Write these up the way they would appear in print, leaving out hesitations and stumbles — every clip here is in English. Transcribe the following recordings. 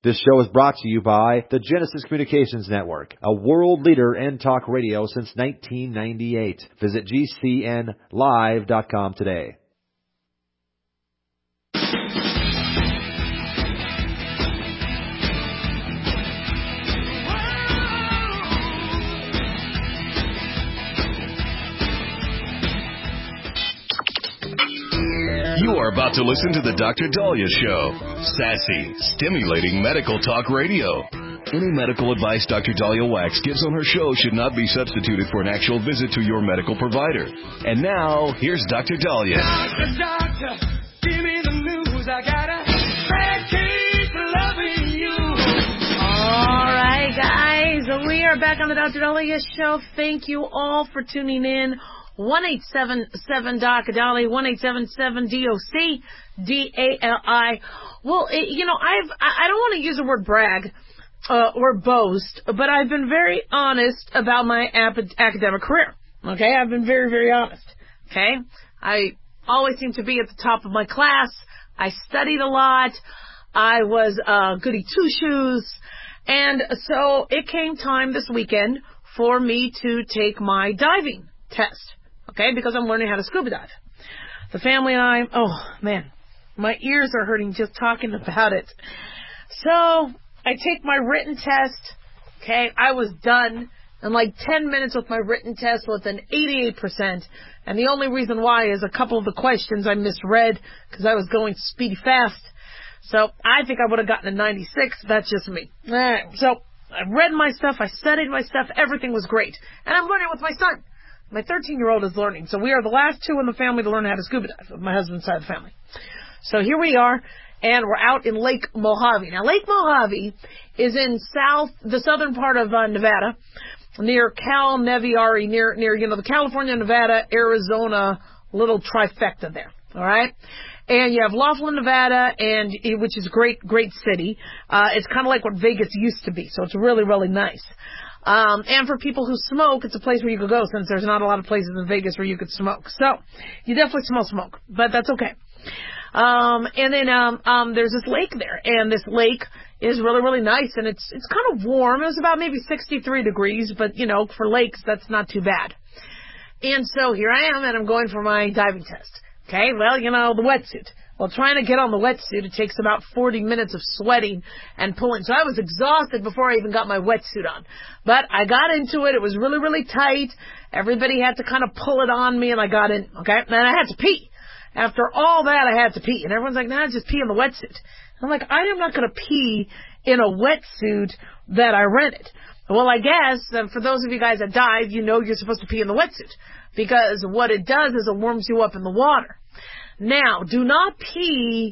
This show is brought to you by the Genesis Communications Network, a world leader in talk radio since 1998. Visit GCNlive.com today. You are about to listen to the Dr. Daliah Show. Sassy, stimulating medical talk radio. Any medical advice Dr. Daliah Wax gives on her show should not be substituted for an actual visit to your medical provider. And now, here's Dr. Daliah. Doctor, give me the news. I got a bad case of loving you. All right, guys. We are back on the Dr. Daliah Show. Thank you all for tuning in. 1-877-DOC-DALI, 1-877-DOC-DALI. Well, I don't want to use the word brag or boast, but I've been very honest about my academic career. Okay? I've been very, very honest. Okay? I always seem to be at the top of my class. I studied a lot. I was goody two-shoes. And so it came time this weekend for me to take my diving test. Okay, because I'm learning how to scuba dive. The family and I, oh man, my ears are hurting just talking about it. So I take my written test. Okay, I was done in like 10 minutes with my written test with an 88%. And the only reason why is a couple of the questions I misread because I was going speedy fast. So I think I would have gotten a 96. That's just me. All right, so I read my stuff. I studied my stuff. Everything was great. And I'm learning with my son. My 13-year-old is learning. So we are the last two in the family to learn how to scuba dive, of my husband's side of the family. So here we are, and we're out in Lake Mojave. Now, Lake Mojave is in the southern part of Nevada, near Cal Neviari, near the California, Nevada, Arizona little trifecta there. All right? And you have Laughlin, Nevada, which is a great city. It's kind of like what Vegas used to be, so it's really, really nice. And for people who smoke, it's a place where you could go since there's not a lot of places in Vegas where you could smoke. So, you definitely smell smoke, but that's okay. And then, there's this lake there, and this lake is really, really nice, and it's kind of warm. It was about maybe 63 degrees, but, for lakes, that's not too bad. And so here I am, and I'm going for my diving test. Okay, well, the wetsuit. Well, trying to get on the wetsuit, it takes about 40 minutes of sweating and pulling. So I was exhausted before I even got my wetsuit on. But I got into it. It was really, really tight. Everybody had to kind of pull it on me, and I got in, okay? And I had to pee. After all that, I had to pee. And everyone's like, nah, just pee in the wetsuit. I'm like, I am not going to pee in a wetsuit that I rented. Well, I guess, for those of you guys that dive, you're supposed to pee in the wetsuit. Because what it does is it warms you up in the water. Now, do not pee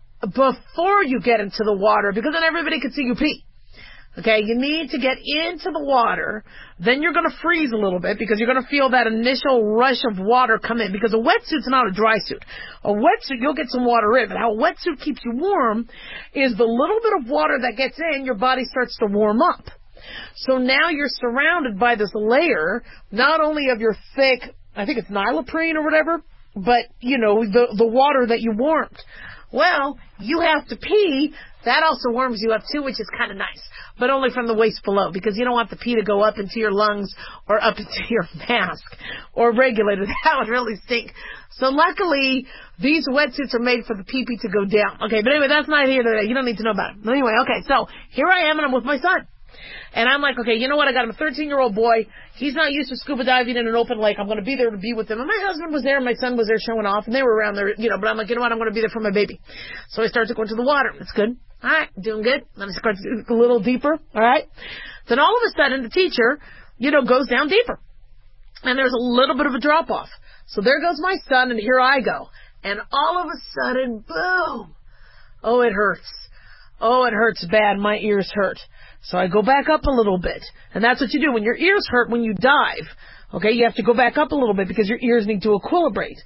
before you get into the water because then everybody can see you pee. Okay, you need to get into the water. Then you're going to freeze a little bit because you're going to feel that initial rush of water come in because a wetsuit's not a dry suit. A wetsuit, you'll get some water in, but how a wetsuit keeps you warm is the little bit of water that gets in, your body starts to warm up. So now you're surrounded by this layer, not only of your thick, I think it's Nyloprene or whatever, but, the water that you warmed. Well, you have to pee. That also warms you up, too, which is kind of nice. But only from the waist below, because you don't want the pee to go up into your lungs or up into your mask or regulator. That would really stink. So luckily, these wetsuits are made for the pee-pee to go down. Okay, but anyway, that's not here today. You don't need to know about it. Anyway, okay, so here I am, and I'm with my son. And I'm like, okay, you know what? I got him a 13-year-old boy. He's not used to scuba diving in an open lake. I'm going to be there to be with him. And my husband was there, and my son was there showing off, and they were around there, but I'm like, you know what? I'm going to be there for my baby. So I start to go into the water. It's good. All right, doing good. Then I start to go a little deeper. All right. Then all of a sudden, the teacher, goes down deeper. And there's a little bit of a drop-off. So there goes my son, and here I go. And all of a sudden, boom. Oh, it hurts. Oh, it hurts bad. My ears hurt. So I go back up a little bit. And that's what you do. When your ears hurt when you dive, okay, you have to go back up a little bit because your ears need to equilibrate.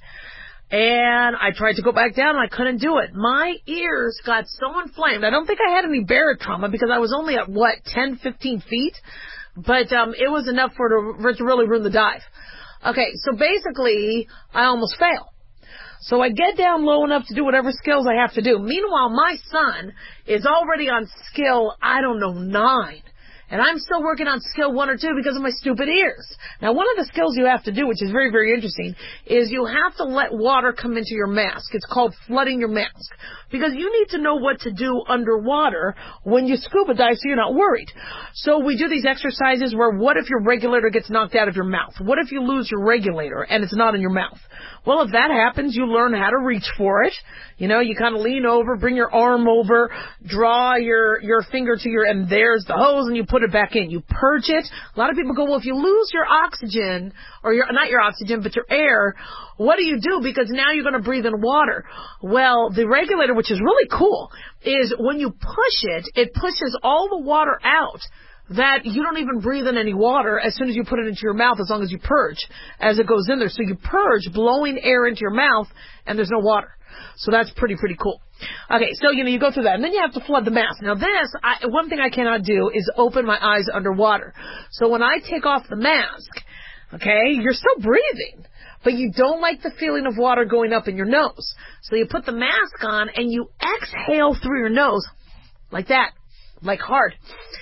And I tried to go back down, and I couldn't do it. My ears got so inflamed. I don't think I had any barotrauma because I was only at, 10, 15 feet? But it was enough for it to really ruin the dive. Okay, so basically, I almost fail. So I get down low enough to do whatever skills I have to do. Meanwhile, my son is already on skill, 9. And I'm still working on skill 1 or 2 because of my stupid ears. Now, one of the skills you have to do, which is very, very interesting, is you have to let water come into your mask. It's called flooding your mask. Because you need to know what to do underwater when you scuba dive so you're not worried. So we do these exercises where what if your regulator gets knocked out of your mouth? What if you lose your regulator and it's not in your mouth? Well, if that happens, you learn how to reach for it. You know, you kind of lean over, bring your arm over, draw your finger to and there's the hose, and you put it back in. You purge it. A lot of people go, well, if you lose your oxygen, or not your oxygen, but your air, what do you do? Because now you're going to breathe in water. Well, the regulator, which is really cool, is when you push it, it pushes all the water out that you don't even breathe in any water as soon as you put it into your mouth, as long as you purge as it goes in there. So you purge, blowing air into your mouth, and there's no water. So that's pretty cool. Okay, so, you go through that, and then you have to flood the mask. Now one thing I cannot do is open my eyes underwater. So when I take off the mask, okay, you're still breathing, but you don't like the feeling of water going up in your nose. So you put the mask on, and you exhale through your nose, like that, like hard.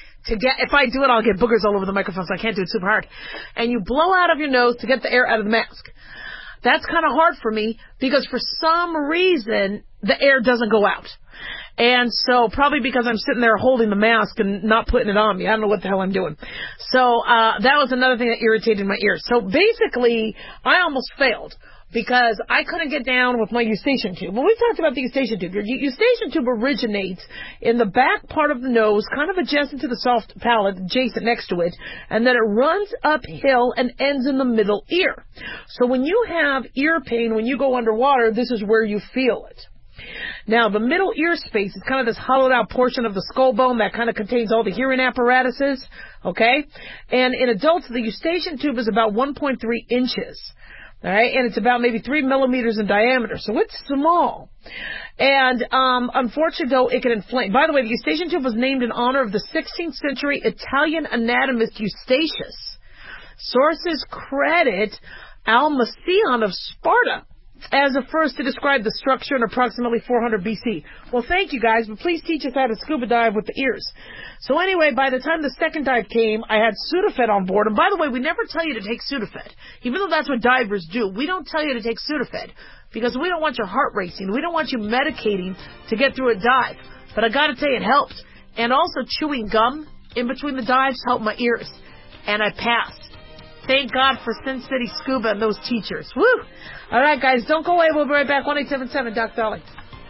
If I do it, I'll get boogers all over the microphone, so I can't do it super hard. And you blow out of your nose to get the air out of the mask. That's kind of hard for me because for some reason the air doesn't go out. And so probably because I'm sitting there holding the mask and not putting it on me. I don't know what the hell I'm doing. So that was another thing that irritated my ears. So basically, I almost failed because I couldn't get down with my eustachian tube. Well, we've talked about the eustachian tube. Your eustachian tube originates in the back part of the nose, kind of adjacent to the soft palate, adjacent next to it, and then it runs uphill and ends in the middle ear. So when you have ear pain, when you go underwater, this is where you feel it. Now, the middle ear space is kind of this hollowed out portion of the skull bone that kind of contains all the hearing apparatuses, okay? And in adults, the eustachian tube is about 1.3 inches. All right, and it's about maybe 3 millimeters in diameter, so it's small. And unfortunately, though, it can inflame. By the way, the eustachian tube was named in honor of the 16th century Italian anatomist Eustachius. Sources credit Almacion of Sparta as the first to describe the structure in approximately 400 BC. Well, thank you guys, but please teach us how to scuba dive with the ears. So anyway, by the time the second dive came, I had Sudafed on board. And by the way, we never tell you to take Sudafed. Even though that's what divers do, we don't tell you to take Sudafed because we don't want your heart racing. We don't want you medicating to get through a dive. But I got to tell you, it helped. And also chewing gum in between the dives helped my ears. And I passed. Thank God for Sin City Scuba and those teachers. Woo! All right, guys, don't go away. We'll be right back. 1-877 Dr. Dolly.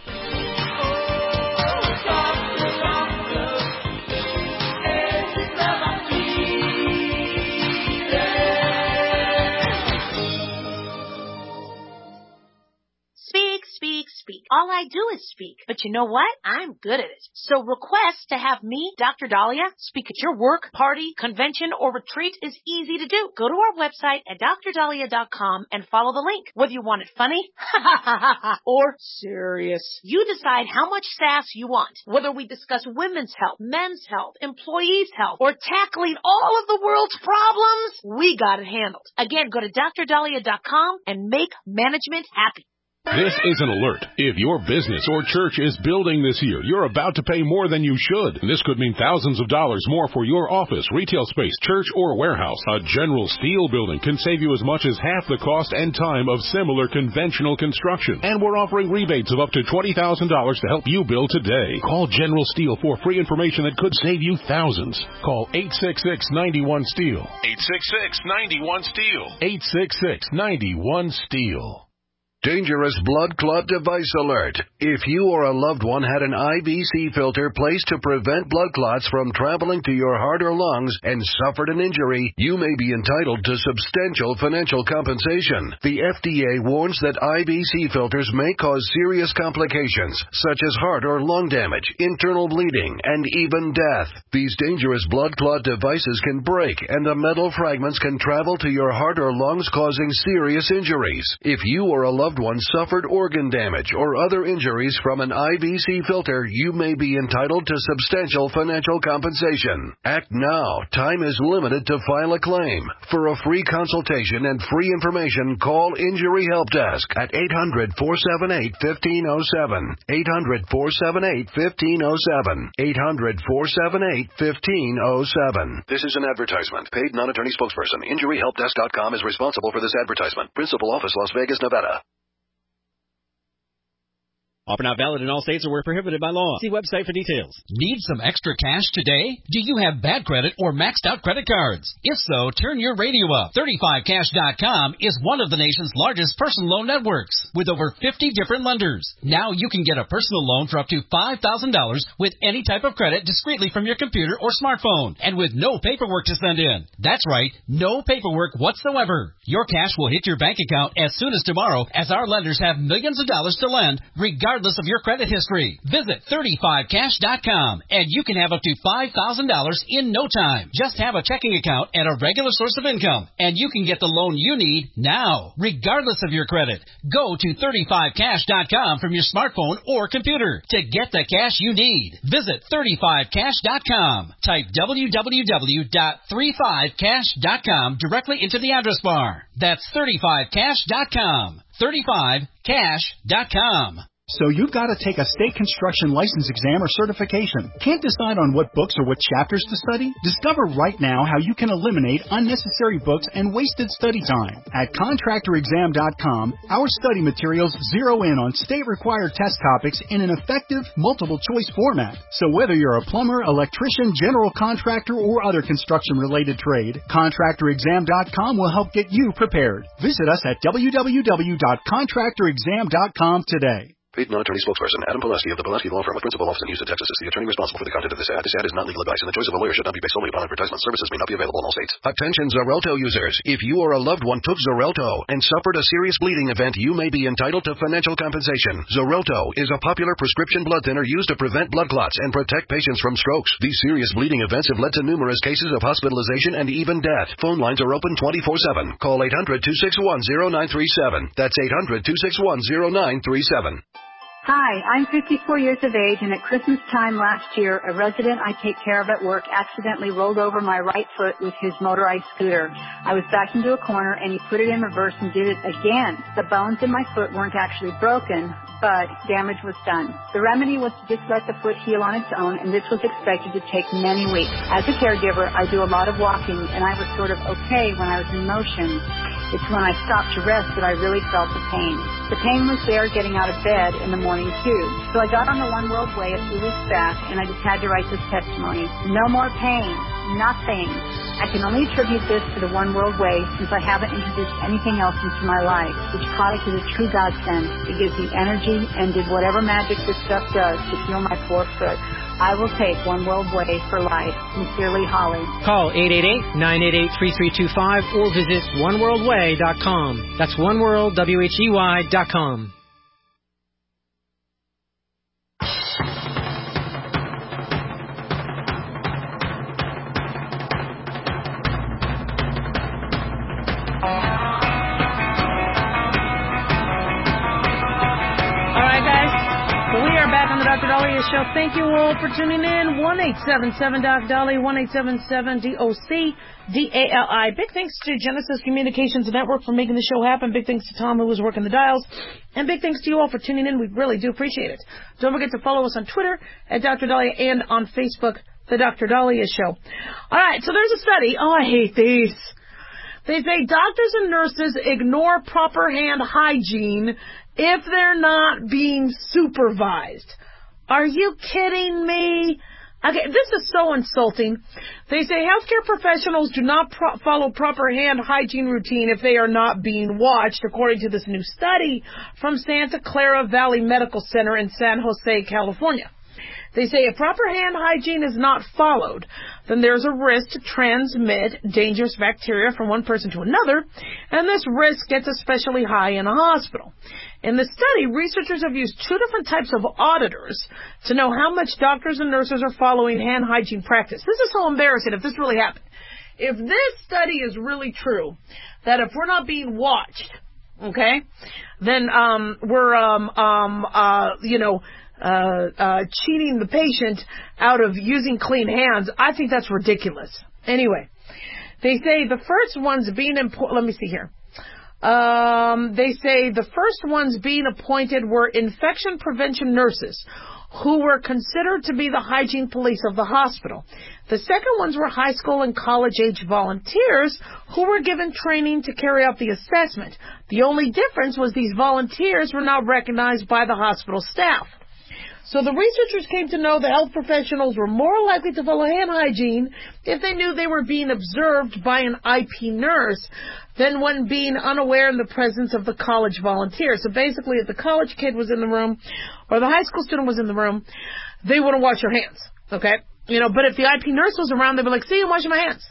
Speak. All I do is speak. But you know what? I'm good at it. So request to have me, Dr. Dahlia, speak at your work, party, convention, or retreat is easy to do. Go to our website at drdahlia.com and follow the link. Whether you want it funny, or serious, you decide how much sass you want. Whether we discuss women's health, men's health, employees' health, or tackling all of the world's problems, we got it handled. Again, go to drdahlia.com and make management happy. This is an alert. If your business or church is building this year, you're about to pay more than you should. This could mean thousands of dollars more for your office, retail space, church, or warehouse. A General Steel building can save you as much as half the cost and time of similar conventional construction. And we're offering rebates of up to $20,000 to help you build today. Call General Steel for free information that could save you thousands. Call 866-91-STEEL. 866-91-STEEL. 866-91-STEEL. Dangerous blood clot device alert. If you or a loved one had an IVC filter placed to prevent blood clots from traveling to your heart or lungs and suffered an injury, you may be entitled to substantial financial compensation. The FDA warns that IVC filters may cause serious complications, such as heart or lung damage, internal bleeding, and even death. These dangerous blood clot devices can break, and the metal fragments can travel to your heart or lungs, causing serious injuries. If you or a loved loved one suffered organ damage or other injuries from an IVC filter, you may be entitled to substantial financial compensation. Act now. Time is limited to file a claim. For a free consultation and free information, call Injury Help Desk at 800-478-1507. 800-478-1507. 800-478-1507. This is an advertisement. Paid non-attorney spokesperson. InjuryHelpDesk.com is responsible for this advertisement. Principal office, Las Vegas, Nevada. Offer not valid in all states or where prohibited by law. See website for details. Need some extra cash today? Do you have bad credit or maxed out credit cards? If so, turn your radio up. 35cash.com is one of the nation's largest personal loan networks with over 50 different lenders. Now you can get a personal loan for up to $5,000 with any type of credit discreetly from your computer or smartphone and with no paperwork to send in. That's right, no paperwork whatsoever. Your cash will hit your bank account as soon as tomorrow as our lenders have millions of dollars to lend regardless of your credit history. Visit 35cash.com and you can have up to $5,000 in no time. Just have a checking account and a regular source of income and you can get the loan you need now, regardless of your credit. Go to 35cash.com from your smartphone or computer to get the cash you need. Visit 35cash.com. Type www.35cash.com directly into the address bar. That's 35cash.com. 35cash.com. So you've got to take a state construction license exam or certification. Can't decide on what books or what chapters to study? Discover right now how you can eliminate unnecessary books and wasted study time. At contractorexam.com, our study materials zero in on state-required test topics in an effective, multiple-choice format. So whether you're a plumber, electrician, general contractor, or other construction-related trade, contractorexam.com will help get you prepared. Visit us at www.contractorexam.com today. Paid non-attorney spokesperson Adam Pulaski of the Pulaski Law Firm with principal office in Houston, Texas is the attorney responsible for the content of this ad. This ad is not legal advice, and the choice of a lawyer should not be based solely upon advertisement. Services may not be available in all states. Attention Xarelto users. If you or a loved one took Xarelto and suffered a serious bleeding event, you may be entitled to financial compensation. Xarelto is a popular prescription blood thinner used to prevent blood clots and protect patients from strokes. These serious bleeding events have led to numerous cases of hospitalization and even death. Phone lines are open 24/7. Call 800-261-0937. That's 800-261-0937. Hi, I'm 54 years of age, and at Christmas time last year, a resident I take care of at work accidentally rolled over my right foot with his motorized scooter. I was backed into a corner, and he put it in reverse and did it again. The bones in my foot weren't actually broken, but damage was done. The remedy was to just let the foot heal on its own, and this was expected to take many weeks. As a caregiver, I do a lot of walking, and I was sort of okay when I was in motion. It's when I stopped to rest that I really felt the pain. The pain was there getting out of bed in the morning, too. So I got on the One World Way a few weeks back, and I just had to write this testimony. No more pain. Nothing. I can only attribute this to the One World Way since I haven't introduced anything else into my life. This product is a true godsend. It gives me energy and did whatever magic this stuff does to heal my poor foot. I will take One World Way for life. Sincerely, Holly. Call 888-988-3325 or visit oneworldway.com. That's oneworldwhey.com. Dr. Dahlia Show. Thank you all for tuning in. 1-877-DOC-DALI, 1-877-DOC-DALI. Big thanks to Genesis Communications Network for making the show happen. Big thanks to Tom who was working the dials. And big thanks to you all for tuning in. We really do appreciate it. Don't forget to follow us on Twitter at Dr. Dahlia and on Facebook, The Dr. Dahlia Show. All right, so there's a study. Oh, I hate these. They say doctors and nurses ignore proper hand hygiene if they're not being supervised. Are you kidding me? Okay, this is so insulting. They say healthcare professionals do not follow proper hand hygiene routine if they are not being watched, according to this new study from Santa Clara Valley Medical Center in San Jose, California. They say if proper hand hygiene is not followed, then there's a risk to transmit dangerous bacteria from one person to another, and this risk gets especially high in a hospital. In the study, researchers have used two different types of auditors to know how much doctors and nurses are following hand hygiene practice. This is so embarrassing if this really happened. If this study is really true, that if we're not being watched, okay, then we're cheating the patient out of using clean hands. I think that's ridiculous. Anyway, they say the first ones being let me see here. They say the first ones being appointed were infection prevention nurses, who were considered to be the hygiene police of the hospital. The second ones were high school and college-age volunteers who were given training to carry out the assessment. The only difference was these volunteers were not recognized by the hospital staff. So the researchers came to know that health professionals were more likely to follow hand hygiene if they knew they were being observed by an IP nurse than when being unaware in the presence of the college volunteer. So basically, if the college kid was in the room or the high school student was in the room, they wouldn't wash their hands, okay? But if the IP nurse was around, they'd be like, see, I'm washing my hands.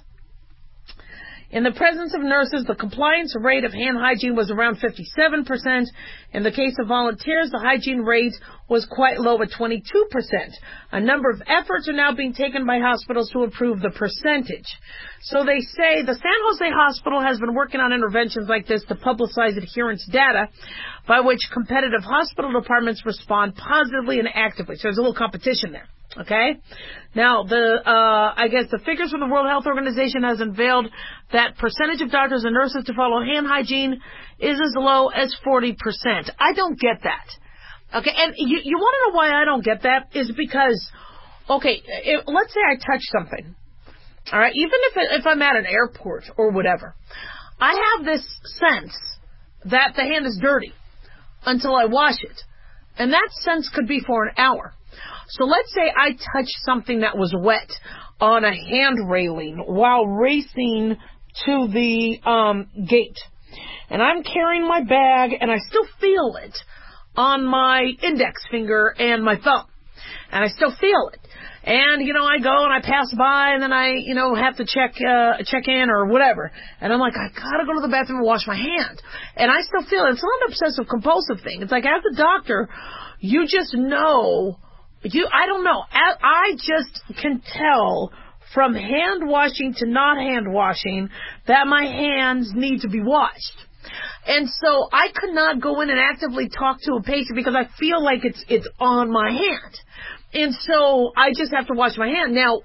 In the presence of nurses, the compliance rate of hand hygiene was around 57%. In the case of volunteers, the hygiene rate was quite low at 22%. A number of efforts are now being taken by hospitals to improve the percentage. So they say the San Jose Hospital has been working on interventions like this to publicize adherence data by which competitive hospital departments respond positively and actively. So there's a little competition there. Okay? Now, I guess the figures from the World Health Organization has unveiled that percentage of doctors and nurses to follow hand hygiene is as low as 40%. I don't get that. Okay? And you want to know why I don't get that? Is because, okay, let's say I touch something. All right? Even if I'm at an airport or whatever, I have this sense that the hand is dirty until I wash it. And that sense could be for an hour. So let's say I touched something that was wet on a hand railing while racing to the gate. And I'm carrying my bag and I still feel it on my index finger and my thumb. And I still feel it. And, I go and I pass by and then I, have to check in or whatever. And I'm like, I gotta go to the bathroom and wash my hand. And I still feel it. It's not an obsessive compulsive thing. It's like, as a doctor, you just know... I don't know. I just can tell from hand washing to not hand washing that my hands need to be washed. And so I could not go in and actively talk to a patient because I feel like it's on my hand. And so I just have to wash my hand. Now,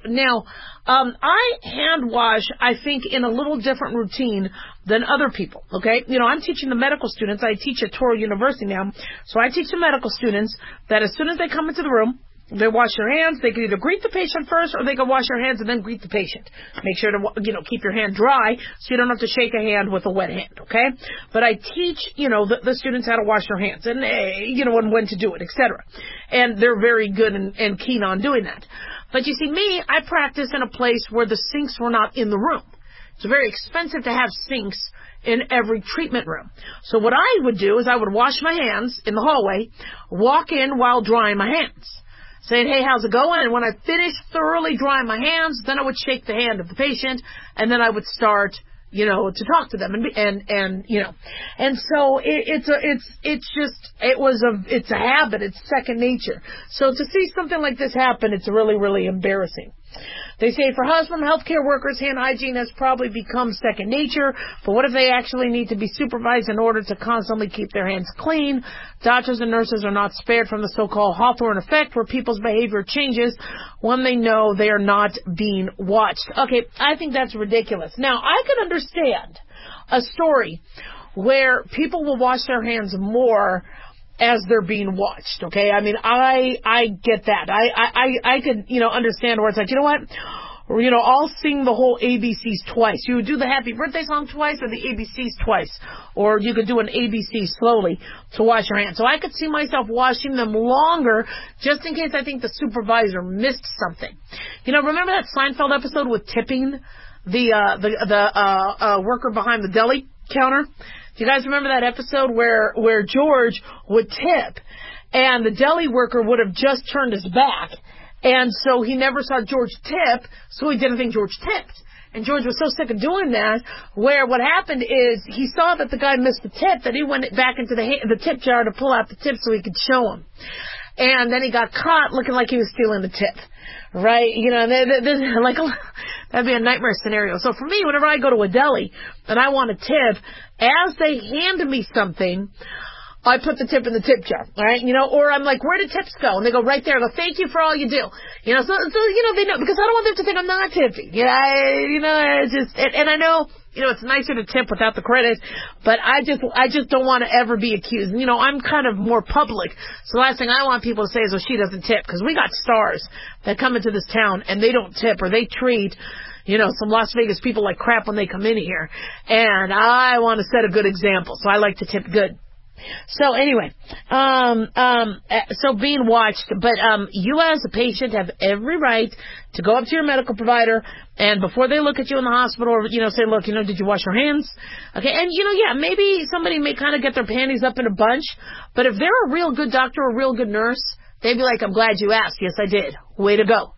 I hand wash, I think, in a little different routine than other people, okay? I'm teaching the medical students. I teach at Touro University now. So I teach the medical students that as soon as they come into the room, they wash their hands. They can either greet the patient first or they can wash their hands and then greet the patient. Make sure to, keep your hand dry so you don't have to shake a hand with a wet hand, okay? But I teach, the students how to wash their hands and, and when to do it, etc. And they're very good and keen on doing that. But you see, me, I practice in a place where the sinks were not in the room. It's very expensive to have sinks in every treatment room. So what I would do is I would wash my hands in the hallway, walk in while drying my hands, saying, hey, how's it going? And when I finished thoroughly drying my hands, then I would shake the hand of the patient, and then I would start, to talk to them, and so it's a habit. It's second nature. So to see something like this happen, it's really, really embarrassing. They say for hospital healthcare workers, hand hygiene has probably become second nature, but what if they actually need to be supervised in order to constantly keep their hands clean? Doctors and nurses are not spared from the so-called Hawthorne effect, where people's behavior changes when they know they are not being watched. Okay, I think that's ridiculous. Now, I can understand a story where people will wash their hands more as they're being watched, okay? I mean, I get that. I could, understand where it's like, you know what? I'll sing the whole ABCs twice. You would do the happy birthday song twice or the ABCs twice. Or you could do an ABC slowly to wash your hands. So I could see myself washing them longer just in case I think the supervisor missed something. Remember that Seinfeld episode with tipping the worker behind the deli counter? Do you guys remember that episode where George would tip and the deli worker would have just turned his back, and so he never saw George tip, so he didn't think George tipped. And George was so sick of doing that, where what happened is he saw that the guy missed the tip, that he went back into the tip jar to pull out the tip so he could show him. And then he got caught looking like he was stealing the tip. Right? That's That'd be a nightmare scenario. So for me, whenever I go to a deli and I want a tip, as they hand me something, I put the tip in the tip jar, all right? Or I'm like, where did tips go? And they go right there. I go, thank you for all you do. So they know, because I don't want them to think I'm not tipping. It's just, and I know, it's nicer to tip without the credit, but I just don't want to ever be accused. I'm kind of more public. So the last thing I want people to say is, well, she doesn't tip, because we got stars that come into this town and they don't tip, or they treat some Las Vegas people like crap when they come in here. And I want to set a good example. So I like to tip good. So anyway, so being watched, but you as a patient have every right to go up to your medical provider, and before they look at you in the hospital, or, say, look, did you wash your hands? Okay, and, maybe somebody may kind of get their panties up in a bunch, but if they're a real good doctor or a real good nurse, they'd be like, I'm glad you asked. Yes, I did. Way to go.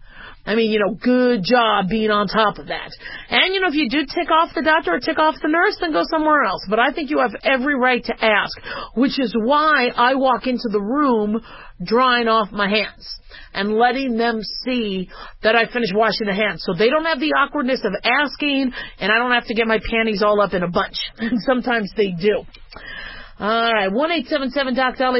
Good job being on top of that. And, if you do tick off the doctor or tick off the nurse, then go somewhere else. But I think you have every right to ask, which is why I walk into the room drying off my hands and letting them see that I finished washing the hands. So they don't have the awkwardness of asking, and I don't have to get my panties all up in a bunch. And sometimes they do. All right, 1-877-DOC-DALI,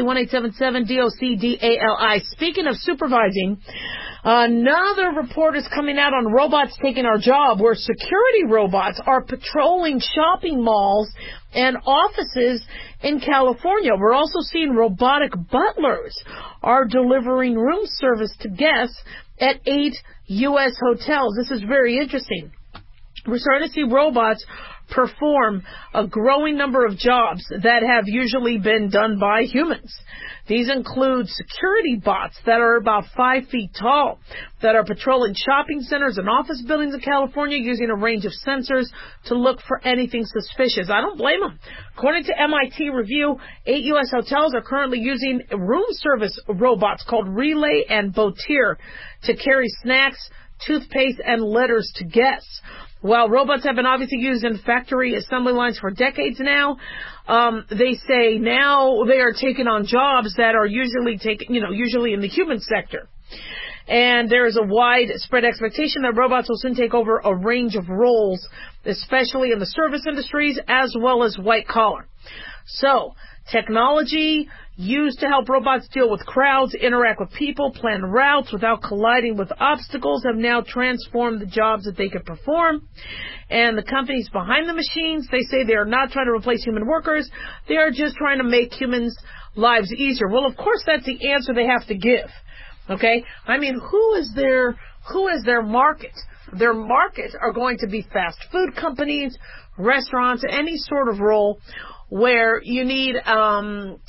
1-877-DOC-DALI. Speaking of supervising, another report is coming out on robots taking our job, where security robots are patrolling shopping malls and offices in California. We're also seeing robotic butlers are delivering room service to guests at 8 U.S. hotels. This is very interesting. We're starting to see robots perform a growing number of jobs that have usually been done by humans. These include security bots that are about 5 feet tall, that are patrolling shopping centers and office buildings in California using a range of sensors to look for anything suspicious. I don't blame them. According to MIT Review, 8 U.S. hotels are currently using room service robots called Relay and Botier to carry snacks, toothpaste, and letters to guests. While robots have been obviously used in factory assembly lines for decades now, they say now they are taking on jobs that are usually in the human sector. And there is a widespread expectation that robots will soon take over a range of roles, especially in the service industries as well as white collar. So, technology used to help robots deal with crowds, interact with people, plan routes without colliding with obstacles have now transformed the jobs that they could perform. And the companies behind the machines, they say they are not trying to replace human workers. They are just trying to make humans' lives easier. Well, of course, that's the answer they have to give. Okay? Who is their market? Their market are going to be fast food companies, restaurants, any sort of role where you need you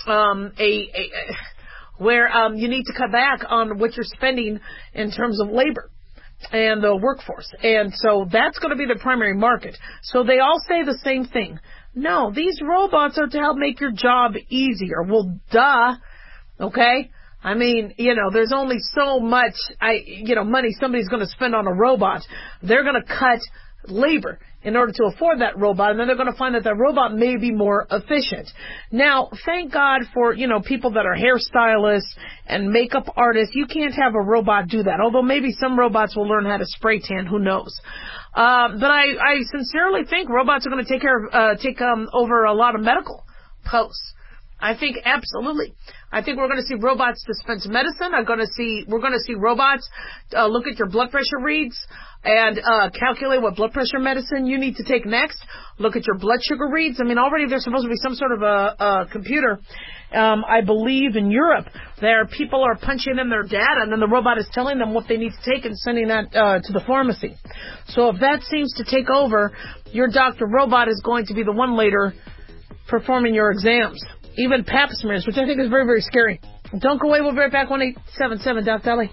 need to cut back on what you're spending in terms of labor and the workforce. And so that's going to be the primary market. So they all say the same thing. No, these robots are to help make your job easier. Well, duh. Okay? There's only so much money somebody's going to spend on a robot. They're going to cut labor in order to afford that robot, and then they're going to find that robot may be more efficient. Now, thank God for, people that are hairstylists and makeup artists. You can't have a robot do that, although maybe some robots will learn how to spray tan, who knows. But I sincerely think robots are going to take over a lot of medical posts. I think absolutely. I think we're going to see robots dispense medicine. We're going to see robots look at your blood pressure reads and calculate what blood pressure medicine you need to take next. Look at your blood sugar reads. Already there's supposed to be some sort of a computer. I believe in Europe, people are punching in their data, and then the robot is telling them what they need to take and sending that to the pharmacy. So if that seems to take over, your doctor robot is going to be the one later performing your exams. Even pap smears, which I think is very, very scary. Don't go away. We'll be right back. 1-877-DOC-DALI.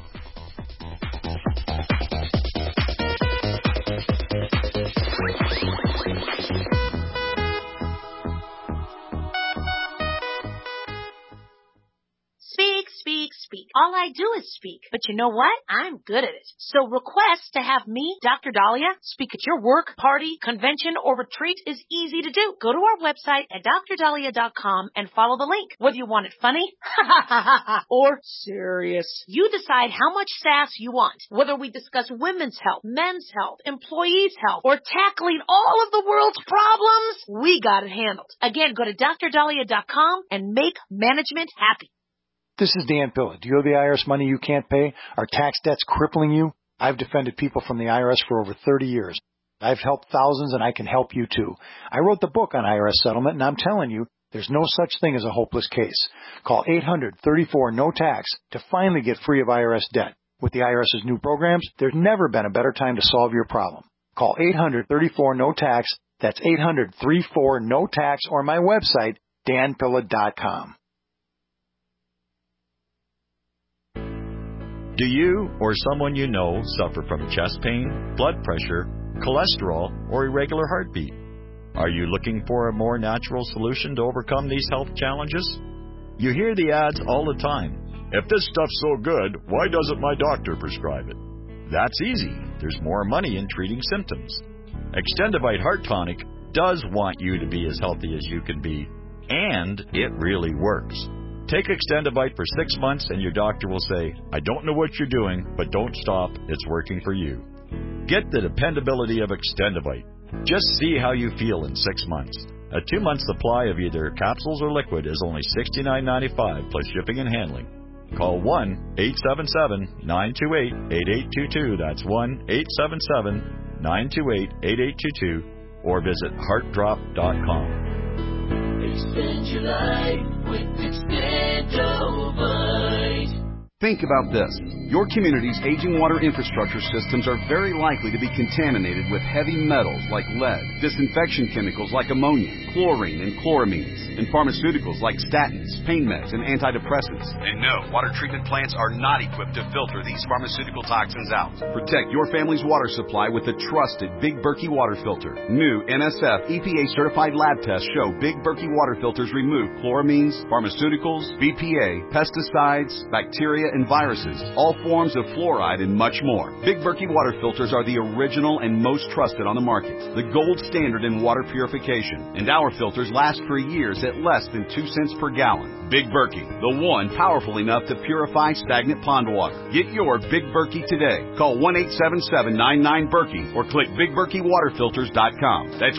Speak, speak, speak. all I do is speak. But you know what? I'm good at it. So request to have me, Dr. Dahlia, speak at your work, party, convention, or retreat is easy to do. Go to our website at drdahlia.com and follow the link. Whether you want it funny or serious, you decide how much sass you want. Whether we discuss women's health, men's health, employees' health, or tackling all of the world's problems, we got it handled. Again, go to drdahlia.com and make management happy. This is Dan Pilla. Do you owe the IRS money you can't pay? Are tax debts crippling you? I've defended people from the IRS for over 30 years. I've helped thousands, and I can help you too. I wrote the book on IRS settlement, and I'm telling you, there's no such thing as a hopeless case. Call 800-34-NO-TAX to finally get free of IRS debt. With the IRS's new programs, there's never been a better time to solve your problem. Call 800-34-NO-TAX. That's 800-34-NO-TAX, or my website, danpilla.com. Do you or someone you know suffer from chest pain, blood pressure, cholesterol, or irregular heartbeat? Are you looking for a more natural solution to overcome these health challenges? You hear the ads all the time. If this stuff's so good, why doesn't my doctor prescribe it? That's easy. There's more money in treating symptoms. Extendivite Heart Tonic does want you to be as healthy as you can be, and it really works. Take Extendivite for 6 months and your doctor will say, I don't know what you're doing, but don't stop. It's working for you. Get the dependability of Extendivite. Just see how you feel in 6 months. A 2-month supply of either capsules or liquid is only $69.95 plus shipping and handling. Call 1-877-928-8822. That's 1-877-928-8822 or visit heartdrop.com. Extend your life with Extendovite. Think about this. Your community's aging water infrastructure systems are very likely to be contaminated with heavy metals like lead, disinfection chemicals like ammonia, chlorine and chloramines, and pharmaceuticals like statins, pain meds, and antidepressants. And no, water treatment plants are not equipped to filter these pharmaceutical toxins out. Protect your family's water supply with the trusted Big Berkey water filter. New NSF EPA-certified lab tests show Big Berkey water filters remove chloramines, pharmaceuticals, BPA, pesticides, bacteria, and viruses, all forms of fluoride, and much more. Big Berkey water filters are the original and most trusted on the market, the gold standard in water purification, and our filters last for years at less than 2 cents per gallon. Big Berkey, the one powerful enough to purify stagnant pond water. Get your Big Berkey today. Call 1-877-99-BERKEY or click BigBerkeyWaterFilters.com. That's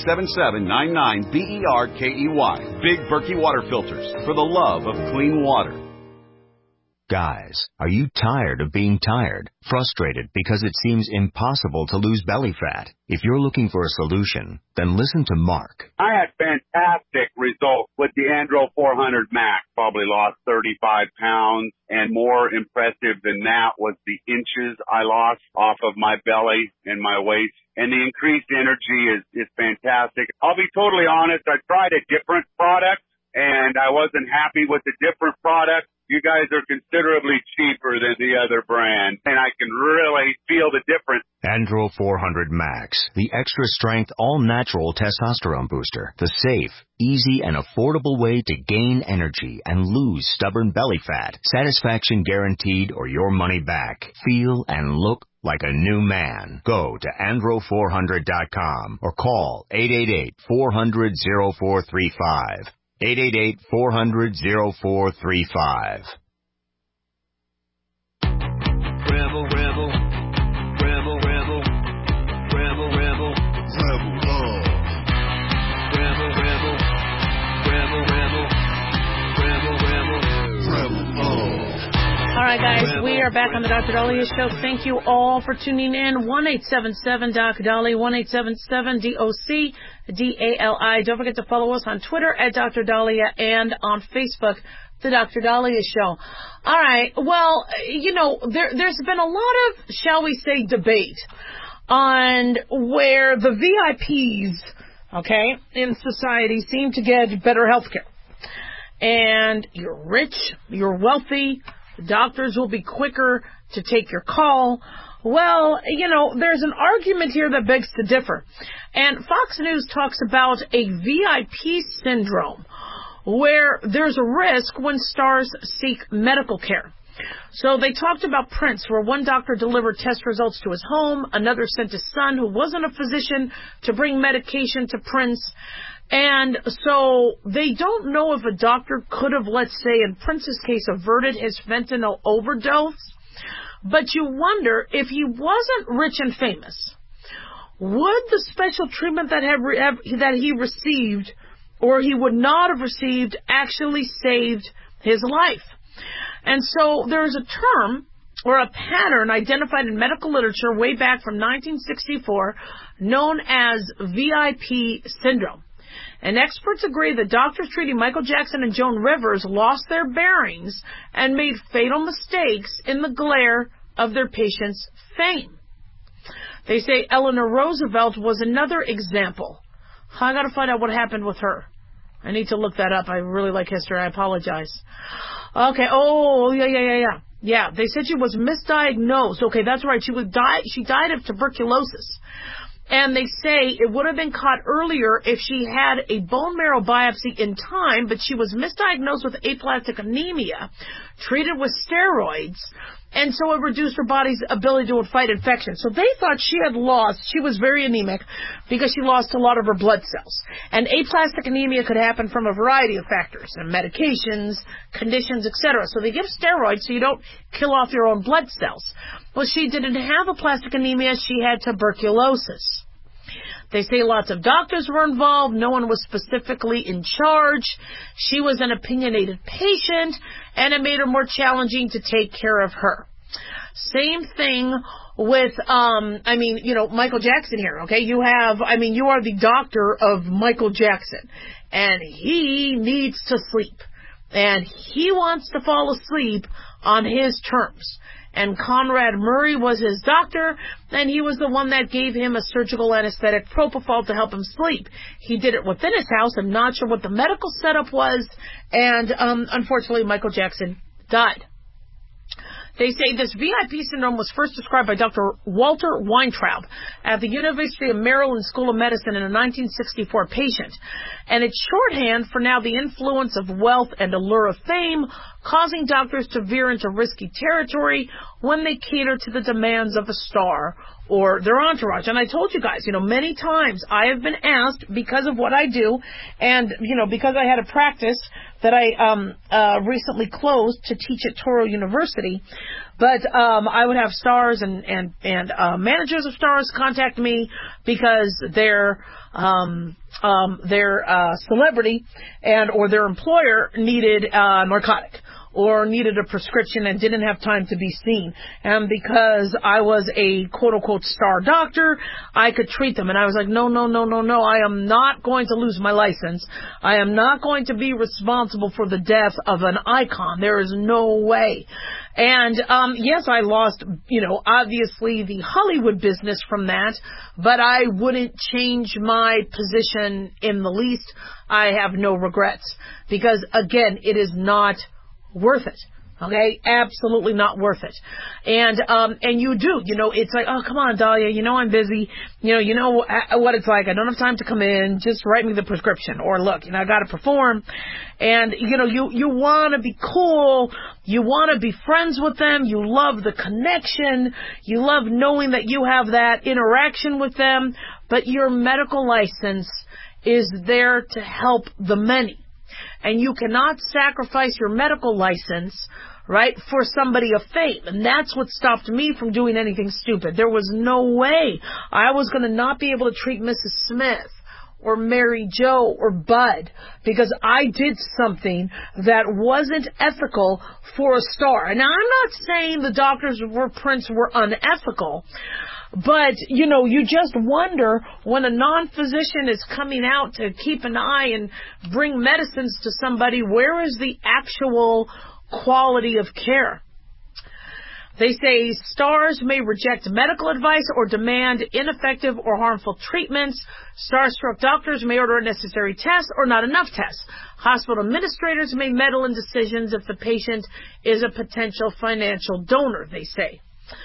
1-877-99-BERKEY. Big Berkey Water Filters, for the love of clean water. Guys, are you tired of being tired? Frustrated because it seems impossible to lose belly fat? If you're looking for a solution, then listen to Mark. I had fantastic results with the Andro 400 Max. Probably lost 35 pounds, and more impressive than that was the inches I lost off of my belly and my waist. And the increased energy is fantastic. I'll be totally honest, I tried a different product, and I wasn't happy with the different product. You guys are considerably cheaper than the other brand, and I can really feel the difference. Andro 400 Max, the extra strength, all-natural testosterone booster. The safe, easy, and affordable way to gain energy and lose stubborn belly fat. Satisfaction guaranteed or your money back. Feel and look like a new man. Go to andro400.com or call 888-400-0435. 888-400-0435. Rebel, rebel, rebel, rebel, rebel, rebel, rebel, rebel, rebel, rebel, rebel, rebel, rebel, rebel. All right, guys, we are back on the Dr. Dahlia Show. Thank you all for tuning in. 1-877-DOC-DALI, 1-877-DOC-DALI. Don't forget to follow us on Twitter at Dr. Dahlia and on Facebook, The Dr. Dahlia Show. All right, well, you know, there's been a lot of, shall we say, debate on where the VIPs, okay, in society seem to get better health care. And you're rich, you're wealthy, doctors will be quicker to take your call. Well, you know, there's an argument here that begs to differ. And Fox News talks about a VIP syndrome where there's a risk when stars seek medical care. So they talked about Prince, where one doctor delivered test results to his home, another sent his son, who wasn't a physician, to bring medication to Prince. And so they don't know if a doctor could have, let's say, in Prince's case, averted his fentanyl overdose. But you wonder, if he wasn't rich and famous, would the special treatment that he received, or he would not have received, actually saved his life? And so there's a term or a pattern identified in medical literature way back from 1964 known as VIP syndrome. And experts agree that doctors treating Michael Jackson and Joan Rivers lost their bearings and made fatal mistakes in the glare of their patients' fame. They say Eleanor Roosevelt was another example. I got to find out what happened with her. I need to look that up. I really like history. I apologize. Okay. Oh, yeah. Yeah, they said she was misdiagnosed. Okay, that's right. She died of tuberculosis. And they say it would have been caught earlier if she had a bone marrow biopsy in time, but she was misdiagnosed with aplastic anemia, treated with steroids, and so it reduced her body's ability to fight infection. So they thought she was very anemic because she lost a lot of her blood cells. And aplastic anemia could happen from a variety of factors, and medications, conditions, etc. So they give steroids so you don't kill off your own blood cells. Well, she didn't have aplastic anemia, she had tuberculosis. They say lots of doctors were involved. No one was specifically in charge. She was an opinionated patient, and it made her more challenging to take care of her. Same thing with, Michael Jackson here, okay? You are the doctor of Michael Jackson, and he needs to sleep, and he wants to fall asleep on his terms. And Conrad Murray was his doctor, and he was the one that gave him a surgical anesthetic, propofol, to help him sleep. He did it within his house. I'm not sure what the medical setup was, and unfortunately, Michael Jackson died. They say this VIP syndrome was first described by Dr. Walter Weintraub at the University of Maryland School of Medicine in a 1964 patient. And it's shorthand for now the influence of wealth and allure of fame, causing doctors to veer into risky territory when they cater to the demands of a star or their entourage. And I told you guys, many times I have been asked, because of what I do, and, because I had a practice that I recently closed to teach at Touro University, but I would have stars and managers of stars contact me because their celebrity or their employer needed narcotic or needed a prescription and didn't have time to be seen. And because I was a quote-unquote star doctor, I could treat them. And I was like, no, I am not going to lose my license. I am not going to be responsible for the death of an icon. There is no way. And, yes, I lost, obviously the Hollywood business from that, but I wouldn't change my position in the least. I have no regrets because, again, it is not worth it. Okay? Absolutely not worth it. And you do, it's like, oh, come on, Dahlia, I'm busy. You know what it's like. I don't have time to come in. Just write me the prescription. Or look, I got to perform. And, you want to be cool. You want to be friends with them. You love the connection. You love knowing that you have that interaction with them. But your medical license is there to help the many. And you cannot sacrifice your medical license, right, for somebody of fame. And that's what stopped me from doing anything stupid. There was no way I was going to not be able to treat Mrs. Smith or Mary Jo or Bud because I did something that wasn't ethical for a star. Now, I'm not saying the doctors for Prince were unethical, but, you just wonder when a non-physician is coming out to keep an eye and bring medicines to somebody, where is the actual quality of care? They say stars may reject medical advice or demand ineffective or harmful treatments. Starstruck doctors may order unnecessary tests or not enough tests. Hospital administrators may meddle in decisions if the patient is a potential financial donor, they say.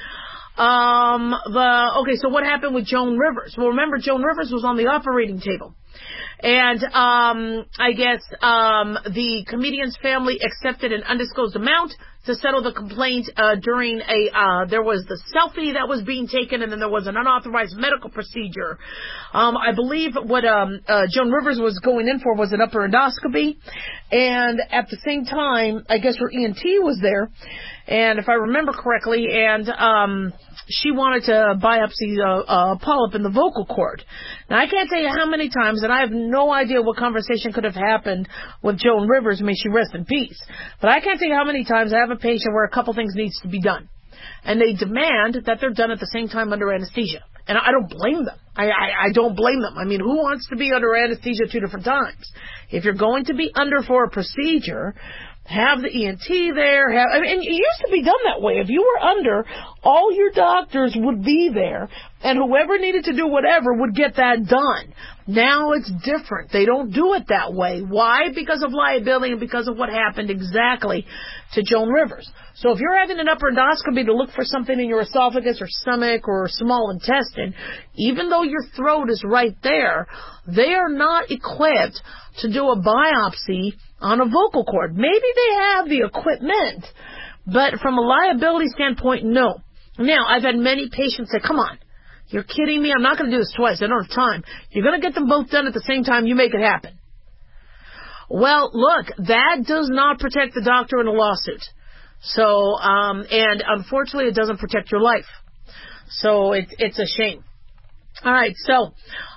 So what happened with Joan Rivers? Well, remember, Joan Rivers was on the operating table. And, I guess, the comedian's family accepted an undisclosed amount to settle the complaint during there was the selfie that was being taken, and then there was an unauthorized medical procedure. I believe what Joan Rivers was going in for was an upper endoscopy, and at the same time, I guess her ENT was there, and if I remember correctly, and she wanted to biopsy a polyp in the vocal cord. Now, I can't tell you how many times, and I have no idea what conversation could have happened with Joan Rivers, may she rest in peace, but I can't tell you how many times I have a patient where a couple things needs to be done, and they demand that they're done at the same time under anesthesia. And I don't blame them. I don't blame them. I mean, who wants to be under anesthesia 2 different times? If you're going to be under for a procedure, have the ENT there. And it used to be done that way. If you were under, all your doctors would be there, and whoever needed to do whatever would get that done. Now it's different. They don't do it that way. Why? Because of liability and because of what happened exactly to Joan Rivers. So if you're having an upper endoscopy to look for something in your esophagus or stomach or small intestine, even though your throat is right there, they are not equipped to do a biopsy on a vocal cord. Maybe they have the equipment, but from a liability standpoint, no. Now, I've had many patients say, come on, you're kidding me? I'm not going to do this twice. I don't have time. You're going to get them both done at the same time. You make it happen. Well, look, that does not protect the doctor in a lawsuit. So, and unfortunately, it doesn't protect your life. So it's a shame. All right, so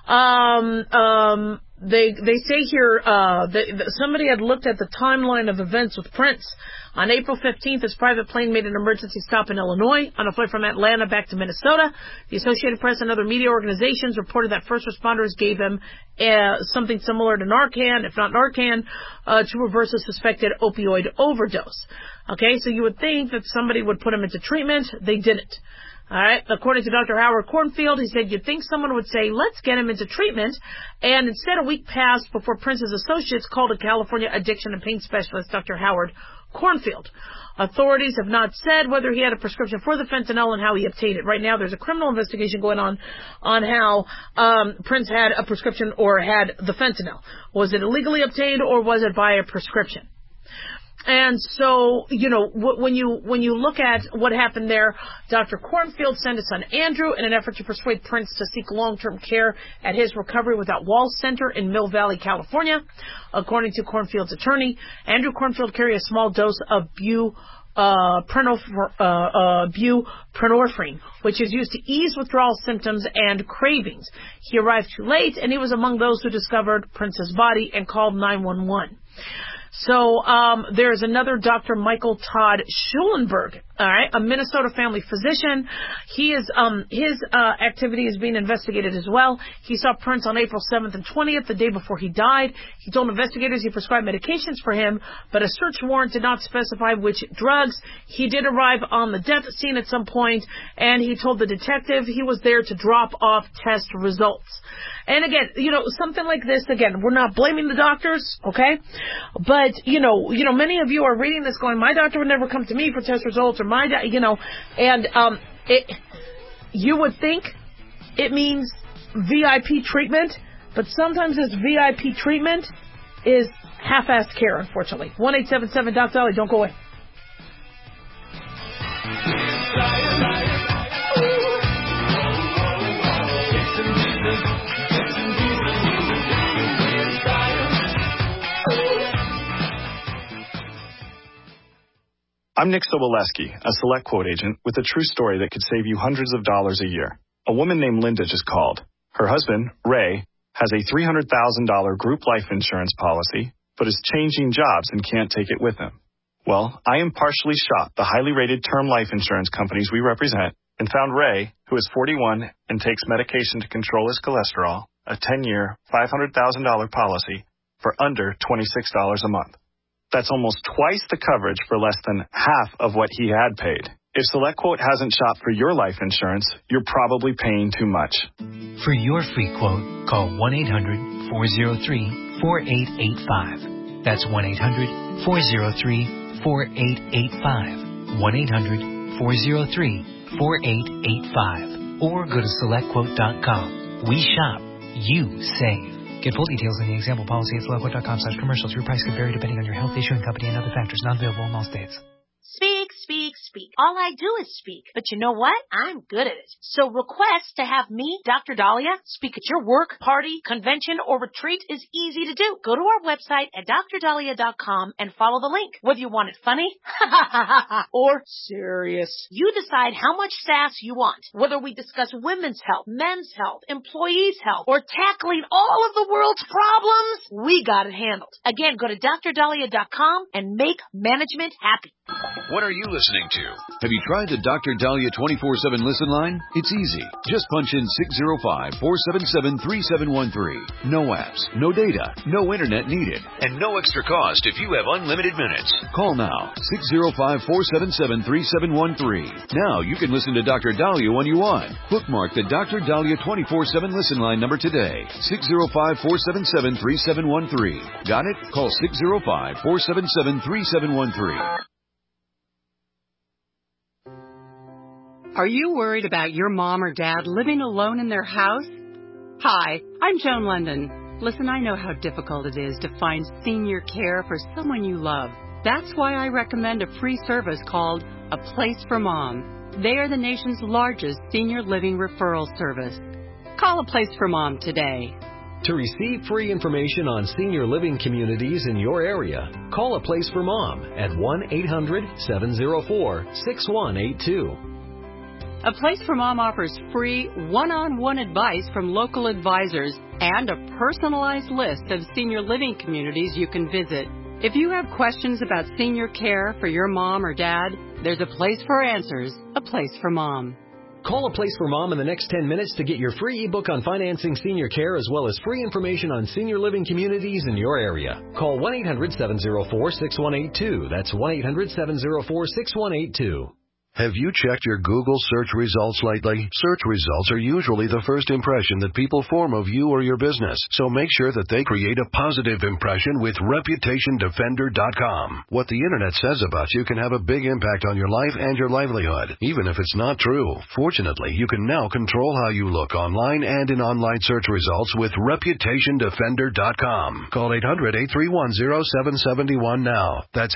they say here that somebody had looked at the timeline of events with Prince. On April 15th, his private plane made an emergency stop in Illinois on a flight from Atlanta back to Minnesota. The Associated Press and other media organizations reported that first responders gave him something similar to Narcan, if not Narcan, to reverse a suspected opioid overdose. Okay, so you would think that somebody would put him into treatment. They didn't. All right. According to Dr. Howard Cornfield, he said, you'd think someone would say, let's get him into treatment. And instead, a week passed before Prince's associates called a California addiction and pain specialist, Dr. Howard Cornfield. Authorities have not said whether he had a prescription for the fentanyl and how he obtained it. Right now, there's a criminal investigation going on how Prince had a prescription or had the fentanyl. Was it illegally obtained or was it by a prescription? And so, you know, when you look at what happened there, Dr. Cornfield sent his son Andrew in an effort to persuade Prince to seek long-term care at his Recovery Without Walls Center in Mill Valley, California. According to Cornfield's attorney, Andrew Cornfield carried a small dose of buprenorphine, which is used to ease withdrawal symptoms and cravings. He arrived too late, and he was among those who discovered Prince's body and called 911. So there's another Dr. Michael Todd Schulenberg, all right, a Minnesota family physician. He is his activity is being investigated as well. He saw Prince on April 7th and 20th, the day before he died. He told investigators he prescribed medications for him, but a search warrant did not specify which drugs. He did arrive on the death scene at some point, and he told the detective he was there to drop off test results. And again, you know, something like this, again, we're not blaming the doctors, okay? But, you know, many of you are reading this going, my doctor would never come to me for test results, or you would think it means VIP treatment, but sometimes this VIP treatment is half-assed care, unfortunately. 1-877-DOC-DOLLY, don't go away. I'm Nick Soboleski, a Select Quote agent with a true story that could save you hundreds of dollars a year. A woman named Linda just called. Her husband, Ray, has a $300,000 group life insurance policy, but is changing jobs and can't take it with him. Well, I impartially shopped the highly rated term life insurance companies we represent and found Ray, who is 41 and takes medication to control his cholesterol, a 10-year, $500,000 policy for under $26 a month. That's almost twice the coverage for less than half of what he had paid. If SelectQuote hasn't shopped for your life insurance, you're probably paying too much. For your free quote, call 1-800-403-4885. That's 1-800-403-4885. 1-800-403-4885. Or go to SelectQuote.com. We shop. You save. Get full details in the example policy at SelectQuote.com/commercials. Your price could vary depending on your health, issuing company, and other factors. Not available in all states. Speak All I do is speak. But you know what? I'm good at it. So request to have me, Dr. Dahlia, speak at your work, party, convention, or retreat is easy to do. Go to our website at drdahlia.com and follow the link. Whether you want it funny or serious, you decide how much sass you want. Whether we discuss women's health, men's health, employees' health, or tackling all of the world's problems, we got it handled. Again, go to drdahlia.com and make management happy. What are you listening to? Have you tried the Dr. Dahlia 24/7 listen line? It's easy. Just punch in 605-477-3713. No apps, no data, no internet needed, and no extra cost if you have unlimited minutes. Call now, 605-477-3713. Now you can listen to Dr. Dahlia when you want. Bookmark the Dr. Dahlia 24/7 listen line number today, 605-477-3713. Got it? Call 605-477-3713. Are you worried about your mom or dad living alone in their house? Hi, I'm Joan London. Listen, I know how difficult it is to find senior care for someone you love. That's why I recommend a free service called A Place for Mom. They are the nation's largest senior living referral service. Call A Place for Mom today. To receive free information on senior living communities in your area, call A Place for Mom at 1-800-704-6182. A Place for Mom offers free one-on-one advice from local advisors and a personalized list of senior living communities you can visit. If you have questions about senior care for your mom or dad, there's a place for answers, A Place for Mom. Call A Place for Mom in the next 10 minutes to get your free ebook on financing senior care as well as free information on senior living communities in your area. Call 1-800-704-6182. That's 1-800-704-6182. Have you checked your Google search results lately? Search results are usually the first impression that people form of you or your business, so make sure that they create a positive impression with ReputationDefender.com. What the Internet says about you can have a big impact on your life and your livelihood, even if it's not true. Fortunately, you can now control how you look online and in online search results with ReputationDefender.com. Call 800-831-0771 now. That's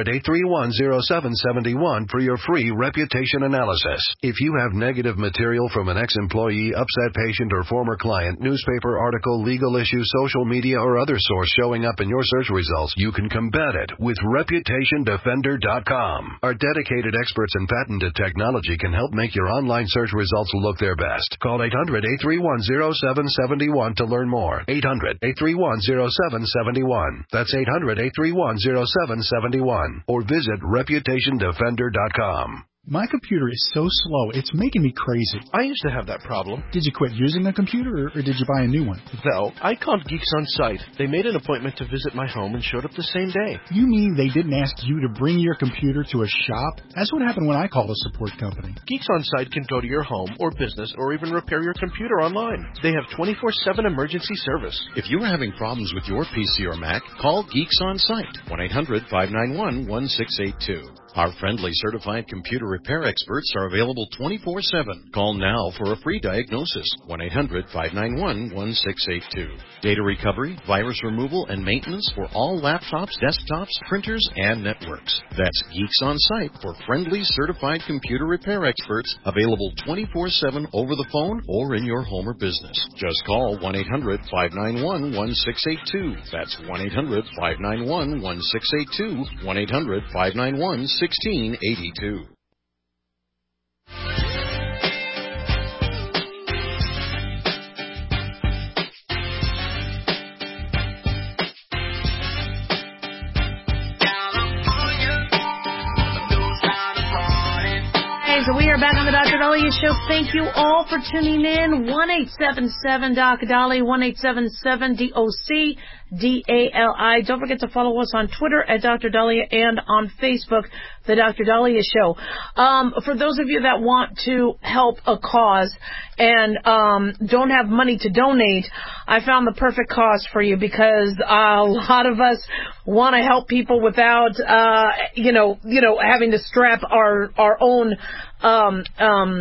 800-831-0771 for your free reputation analysis. If you have negative material from an ex-employee, upset patient, or former client, newspaper article, legal issue, social media, or other source showing up in your search results, you can combat it with ReputationDefender.com. Our dedicated experts in patented technology can help make your online search results look their best. Call 800-831-0771 to learn more. 800-831-0771. That's 800-831-0771. Or visit ReputationDefender.com. My computer is so slow, it's making me crazy. I used to have that problem. Did you quit using a computer, or did you buy a new one? No, I called Geeks On Site. They made an appointment to visit my home and showed up the same day. You mean they didn't ask you to bring your computer to a shop? That's what happened when I called a support company. Geeks On Site can go to your home or business or even repair your computer online. They have 24/7 emergency service. If you are having problems with your PC or Mac, call Geeks On Site, 1-800-591-1682. Our friendly certified computer repair experts are available 24/7. Call now for a free diagnosis, 1-800-591-1682. Data recovery, virus removal, and maintenance for all laptops, desktops, printers, and networks. That's Geeks On Site for friendly certified computer repair experts, available 24/7 over the phone or in your home or business. Just call 1-800-591-1682. That's 1-800-591-1682, 1-800-591-1682. So we are back on the Dr. Dahlia Show. Thank you all for tuning in. 1-877-DOC-DALI, 1-877-DOC-DALI. Don't forget to follow us on Twitter at Dr. Dahlia and on Facebook, The Dr. Dahlia Show. For those of you that want to help a cause and don't have money to donate, I found the perfect cause for you, because a lot of us want to help people without, having to strap our own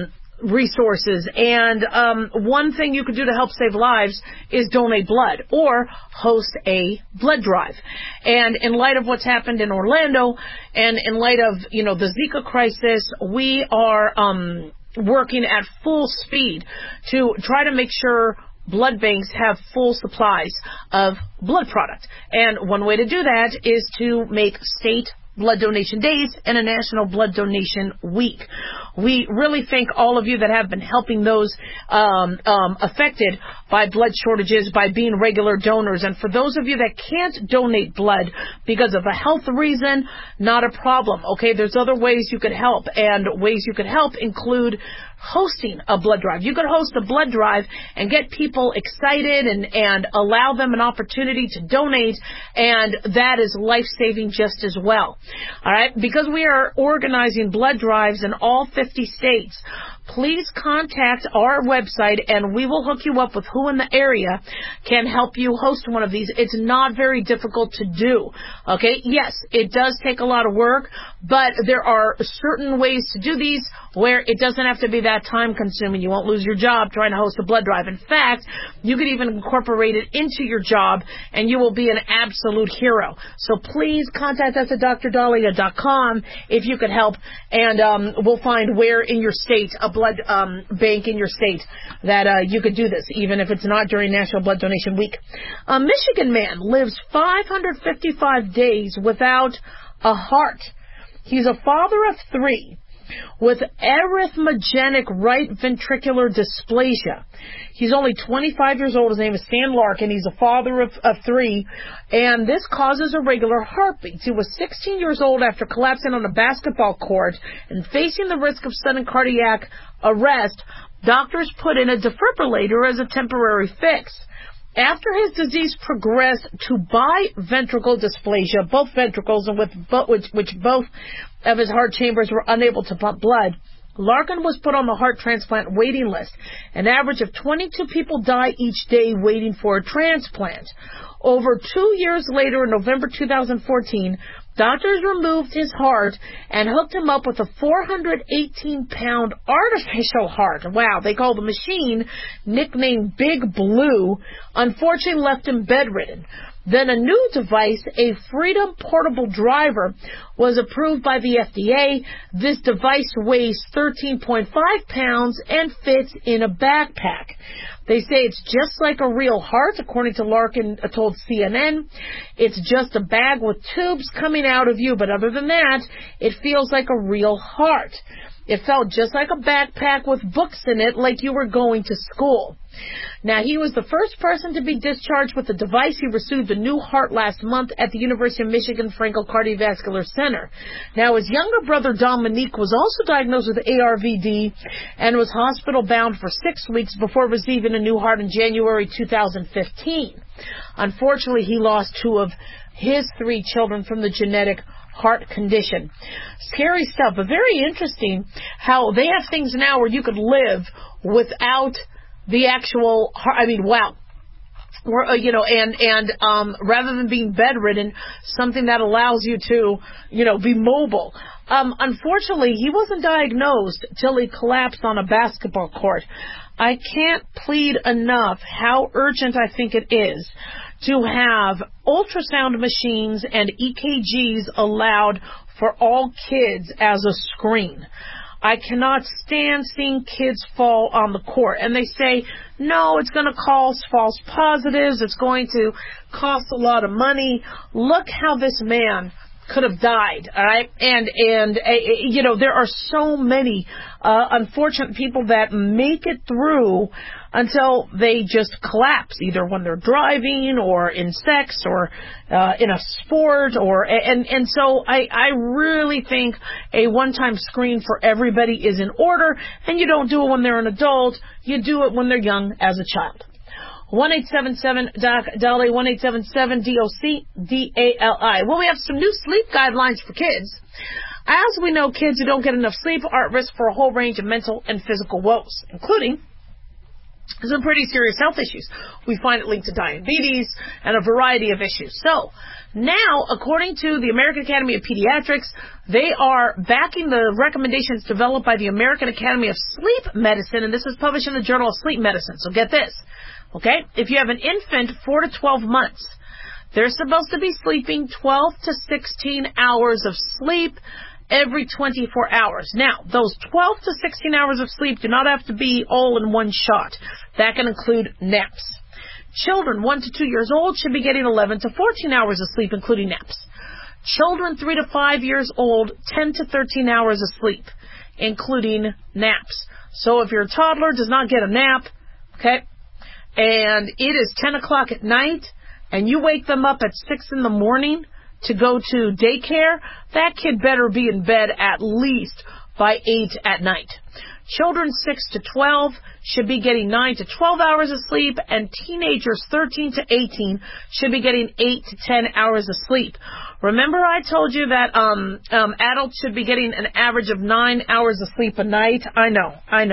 resources. And one thing you could do to help save lives is donate blood or host a blood drive. And in light of what's happened in Orlando and in light of, the Zika crisis, we are working at full speed to try to make sure blood banks have full supplies of blood product. And one way to do that is to make state blood donation days and a national blood donation week. We really thank all of you that have been helping those affected by blood shortages by being regular donors. And for those of you that can't donate blood because of a health reason, not a problem. Okay, there's other ways you could help, and ways you could help include hosting a blood drive. You could host a blood drive and get people excited and allow them an opportunity to donate, and that is life-saving just as well. All right, because we are organizing blood drives in all 50 states, please contact our website and we will hook you up with who in the area can help you host one of these. It's not very difficult to do. Okay, yes, it does take a lot of work, but there are certain ways to do these where it doesn't have to be that time consuming. You won't lose your job trying to host a blood drive. In fact, you could even incorporate it into your job and you will be an absolute hero. So please contact us at drdahlia.com if you could help, and we'll find where in your state, a blood bank in your state, that you could do this, even if it's not during National Blood Donation Week. A Michigan man lives 555 days without a heart. He's a father of 3 with arrhythmogenic right ventricular dysplasia. He's only 25 years old. His name is Stan Larkin. He's a father of 3, and this causes irregular heartbeats. He was 16 years old after collapsing on a basketball court and facing the risk of sudden cardiac arrest. Doctors put in a defibrillator as a temporary fix. After his disease progressed to biventricular dysplasia, both ventricles, and which both of his heart chambers were unable to pump blood, Larkin was put on the heart transplant waiting list. An average of 22 people die each day waiting for a transplant. Over 2 years later, in November 2014, doctors removed his heart and hooked him up with a 418-pound artificial heart. Wow, they called the machine, nicknamed Big Blue, unfortunately left him bedridden. Then a new device, a Freedom Portable Driver, was approved by the FDA. This device weighs 13.5 pounds and fits in a backpack. They say it's just like a real heart, according to Larkin told CNN. It's just a bag with tubes coming out of you, but other than that, it feels like a real heart. It felt just like a backpack with books in it, like you were going to school. Now, he was the first person to be discharged with the device. He received a new heart last month at the University of Michigan Frankel Cardiovascular Center. Now, his younger brother, Dominique, was also diagnosed with ARVD and was hospital-bound for 6 weeks before receiving a new heart in January 2015. Unfortunately, he lost 2 of his 3 children from the genetic heart condition. Scary stuff, but very interesting how they have things now where you could live without the actual heart. I mean, wow. Rather than being bedridden, something that allows you to, be mobile. Unfortunately, he wasn't diagnosed till he collapsed on a basketball court. I can't plead enough how urgent I think it is to have ultrasound machines and EKGs allowed for all kids as a screen. I cannot stand seeing kids fall on the court. And they say, no, it's going to cause false positives. It's going to cost a lot of money. Look how this man could have died, all right? And there are so many unfortunate people that make it through until they just collapse, either when they're driving or in sex or in a sport, and so I really think a one-time screen for everybody is in order, and you don't do it when they're an adult. You do it when they're young as a child. 1-877-DOC-DALI, 1-877-DOC-DALI. Well, we have some new sleep guidelines for kids. As we know, kids who don't get enough sleep are at risk for a whole range of mental and physical woes, including some pretty serious health issues. We find it linked to diabetes and a variety of issues. So now, according to the American Academy of Pediatrics, they are backing the recommendations developed by the American Academy of Sleep Medicine, and this is published in the Journal of Sleep Medicine. So get this, okay? If you have an infant 4 to 12 months, they're supposed to be sleeping 12 to 16 hours of sleep every 24 hours. Now, those 12 to 16 hours of sleep do not have to be all in one shot. That can include naps. Children 1 to 2 years old should be getting 11 to 14 hours of sleep, including naps. Children 3 to 5 years old, 10 to 13 hours of sleep, including naps. So if your toddler does not get a nap, okay, and it is 10 o'clock at night, and you wake them up at 6 in the morning to go to daycare, that kid better be in bed at least by 8 at night. Children 6 to 12 should be getting 9 to 12 hours of sleep, and teenagers 13 to 18 should be getting 8 to 10 hours of sleep. Remember I told you that adults should be getting an average of 9 hours of sleep a night? I know. I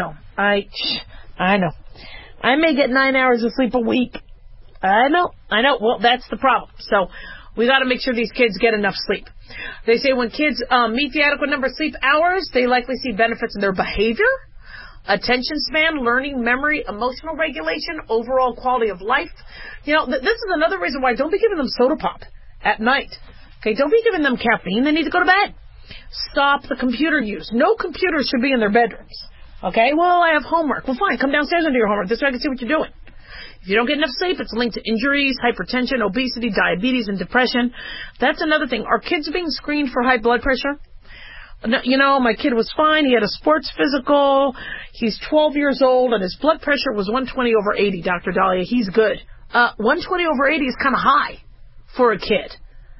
know. I may get 9 hours of sleep a week. I know. Well, that's the problem. So we got to make sure these kids get enough sleep. They say when kids meet the adequate number of sleep hours, they likely see benefits in their behavior, attention span, learning, memory, emotional regulation, overall quality of life. You know, this is another reason why don't be giving them soda pop at night. Okay, don't be giving them caffeine. They need to go to bed. Stop the computer use. No computers should be in their bedrooms. Okay, well, I have homework. Well, fine, come downstairs and do your homework. This way I can see what you're doing. If you don't get enough sleep, it's linked to injuries, hypertension, obesity, diabetes, and depression. That's another thing. Are kids being screened for high blood pressure? You know, my kid was fine. He had a sports physical. He's 12 years old, and his blood pressure was 120 over 80, Dr. Dahlia. He's good. 120 over 80 is kind of high for a kid.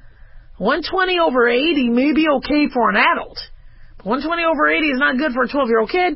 120 over 80 may be okay for an adult. But 120 over 80 is not good for a 12-year-old kid.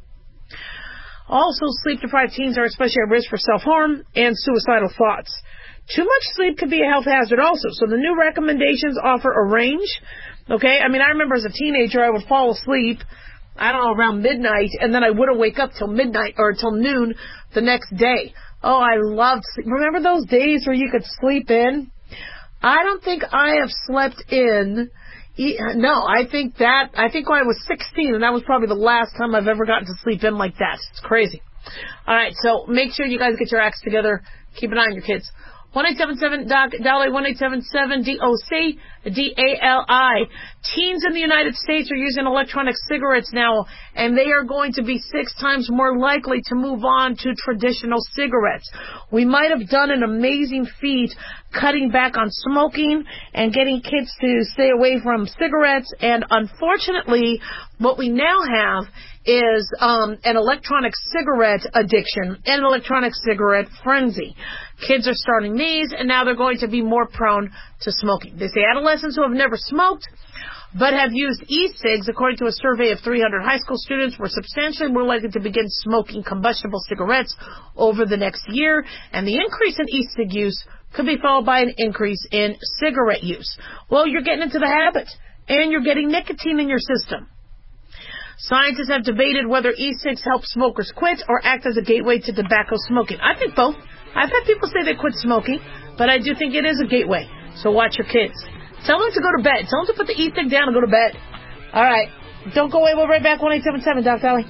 Also, sleep-deprived teens are especially at risk for self-harm and suicidal thoughts. Too much sleep could be a health hazard also. So the new recommendations offer a range. Okay, I mean, I remember as a teenager, I would fall asleep, I don't know, around midnight, and then I wouldn't wake up till midnight or till noon the next day. Oh, I loved sleep. Remember those days where you could sleep in? I don't think I have slept in. No, I think when I was 16, and that was probably the last time I've ever gotten to sleep in like that. It's crazy. All right, so make sure you guys get your acts together. Keep an eye on your kids. 1-877-DOC-DALI, 1-877-DOC-DALI. Teens in the United States are using electronic cigarettes now, and they are going to be 6 times more likely to move on to traditional cigarettes. We might have done an amazing feat cutting back on smoking and getting kids to stay away from cigarettes, and unfortunately, what we now have is an electronic cigarette addiction, an electronic cigarette frenzy. Kids are starting these, and now they're going to be more prone to smoking. They say adolescents who have never smoked but have used e-cigs, according to a survey of 300 high school students, were substantially more likely to begin smoking combustible cigarettes over the next year, and the increase in e-cig use could be followed by an increase in cigarette use. Well, you're getting into the habit, and you're getting nicotine in your system. Scientists have debated whether e-cigs help smokers quit or act as a gateway to tobacco smoking. I think both. I've had people say they quit smoking, but I do think it is a gateway. So watch your kids. Tell them to go to bed. Tell them to put the e-cig down and go to bed. All right. Don't go away. We'll be right back. 1-877-DOC-DALI.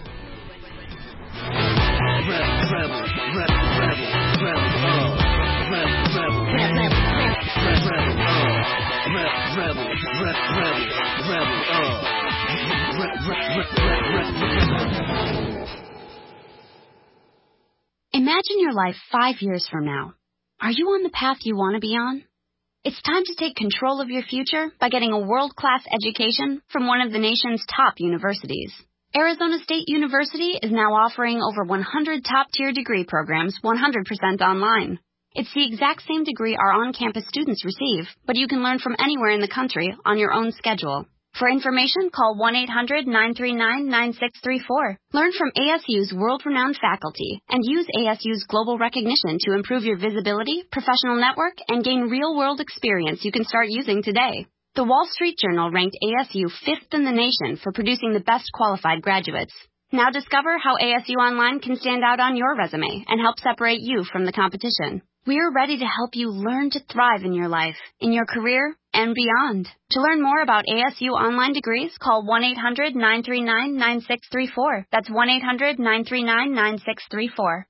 Imagine your life 5 years from now. Are you on the path you want to be on? It's time to take control of your future by getting a world-class education from one of the nation's top universities. Arizona State University is now offering over 100 top-tier degree programs 100% online. It's the exact same degree our on-campus students receive, but you can learn from anywhere in the country on your own schedule. For information, call 1-800-939-9634. Learn from ASU's world-renowned faculty and use ASU's global recognition to improve your visibility, professional network, and gain real-world experience you can start using today. The Wall Street Journal ranked ASU 5th in the nation for producing the best qualified graduates. Now discover how ASU Online can stand out on your resume and help separate you from the competition. We're ready to help you learn to thrive in your life, in your career, and beyond. To learn more about ASU Online degrees, call 1-800-939-9634. That's 1-800-939-9634.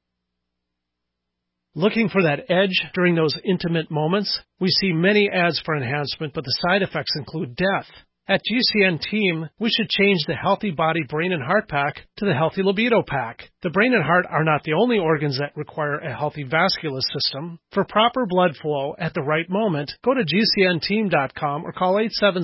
Looking for that edge during those intimate moments? We see many ads for enhancement, but the side effects include death. At GCN Team, we should change the Healthy Body, Brain, and Heart Pack to the Healthy Libido Pack. The brain and heart are not the only organs that require a healthy vascular system. For proper blood flow at the right moment, go to GCNteam.com or call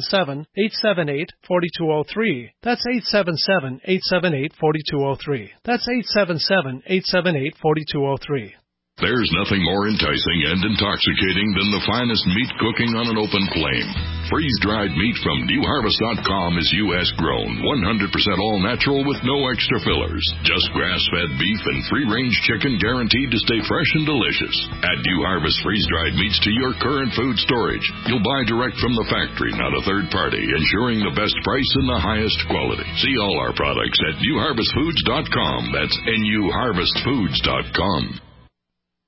877-878-4203. That's 877-878-4203. That's 877-878-4203. There's nothing more enticing and intoxicating than the finest meat cooking on an open flame. Freeze-dried meat from NewHarvest.com is U.S. grown, 100% all-natural with no extra fillers. Just grass-fed beef and free-range chicken guaranteed to stay fresh and delicious. Add New Harvest freeze-dried meats to your current food storage. You'll buy direct from the factory, not a third party, ensuring the best price and the highest quality. See all our products at NewHarvestFoods.com. That's NewHarvestFoods.com.